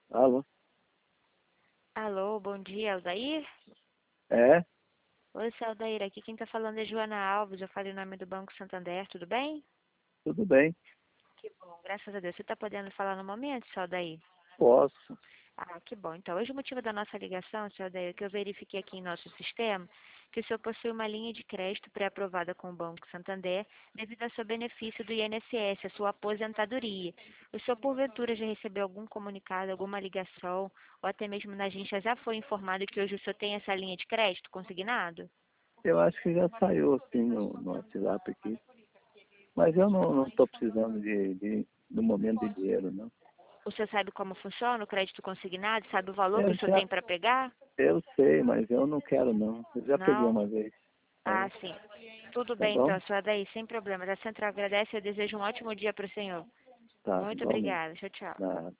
Alô? Alô, bom dia, Aldair? É? Oi, seu Aldair, aqui quem tá falando é Joana Alves, eu falei o nome do Banco Santander, tudo bem? Tudo bem? Que bom, graças a Deus. Você tá podendo falar no momento, seu Aldair? Posso? Ah, que bom. Então, hoje o motivo da nossa ligação, seu Aldair, é que eu verifiquei aqui em nosso sistema que o senhor possui uma linha de crédito pré-aprovada com o Banco Santander devido ao seu benefício do INSS, a sua aposentadoria. O senhor, porventura, já recebeu algum comunicado, alguma ligação, ou até mesmo na agência já foi informado que hoje o senhor tem essa linha de crédito consignado? Eu acho que já saiu assim no WhatsApp aqui. Mas eu não estou precisando no momento de dinheiro, não. O senhor sabe como funciona o crédito consignado? Sabe o valor que Eu o senhor já, tem para pegar? eu sei, mas eu não quero não. Eu já peguei Não? uma vez. Ah, É, sim. Tudo tá bem bom? então, senhora daí, sem problemas. A Central agradece e eu desejo um ótimo dia para o senhor. Tá, Muito igualmente. obrigada. Tchau, tchau. Nada.